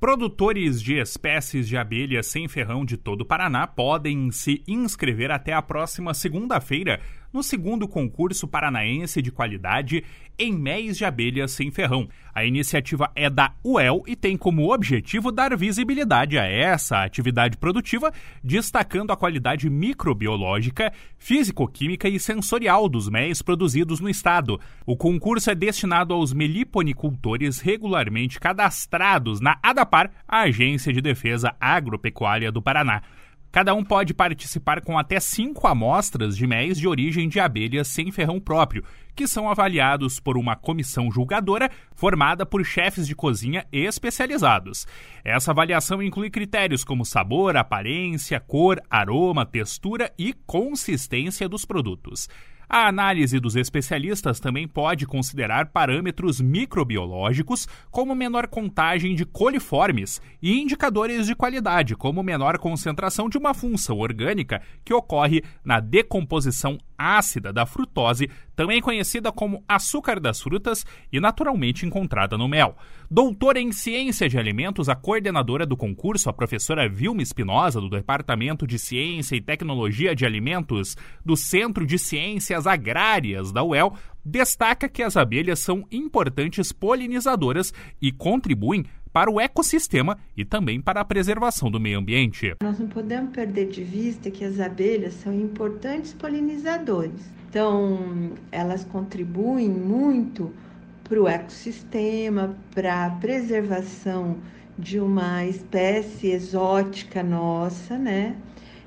Produtores de espécies de abelhas sem ferrão de todo o Paraná podem se inscrever até a próxima segunda-feira no segundo concurso paranaense de qualidade em méis de abelhas sem ferrão. A iniciativa é da UEL e tem como objetivo dar visibilidade a essa atividade produtiva, destacando a qualidade microbiológica, físico-química e sensorial dos méis produzidos no estado. O concurso é destinado aos meliponicultores regularmente cadastrados na ADAPAR, a Agência de Defesa Agropecuária do Paraná. Cada um pode participar com até 5 amostras de méis de origem de abelhas sem ferrão próprio, que são avaliados por uma comissão julgadora formada por chefes de cozinha especializados. Essa avaliação inclui critérios como sabor, aparência, cor, aroma, textura e consistência dos produtos. A análise dos especialistas também pode considerar parâmetros microbiológicos, como menor contagem de coliformes, e indicadores de qualidade, como menor concentração de uma função orgânica que ocorre na decomposição ácida da frutose, também conhecida como açúcar das frutas e naturalmente encontrada no mel. Doutora em Ciência de Alimentos, a coordenadora do concurso, a professora Vilma Espinosa, do Departamento de Ciência e Tecnologia de Alimentos do Centro de Ciências Agrárias da UEL, destaca que as abelhas são importantes polinizadoras e contribuem para o ecossistema e também para a preservação do meio ambiente. Nós não podemos perder de vista que as abelhas são importantes polinizadores. Então, elas contribuem muito para o ecossistema, para a preservação de uma espécie exótica nossa, né?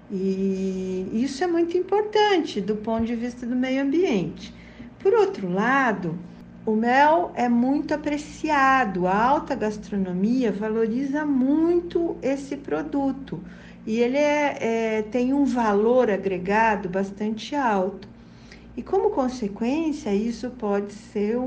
E isso é muito importante do ponto de vista do meio ambiente. Por outro lado, o mel é muito apreciado, a alta gastronomia valoriza muito esse produto e ele tem um valor agregado bastante alto. E como consequência, isso pode ser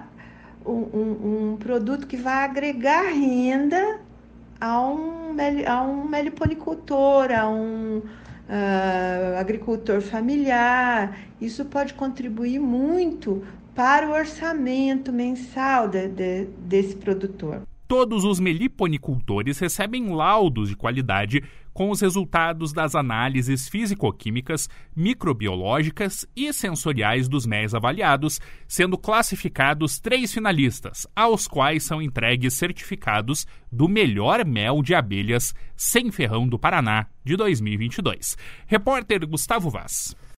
um produto que vai agregar renda a um meliponicultor, a um agricultor familiar. Isso pode contribuir muito para o orçamento mensal desse produtor. Todos os meliponicultores recebem laudos de qualidade com os resultados das análises físico-químicas, microbiológicas e sensoriais dos méis avaliados, sendo classificados 3 finalistas, aos quais são entregues certificados do melhor mel de abelhas sem ferrão do Paraná de 2022. Repórter Gustavo Vaz.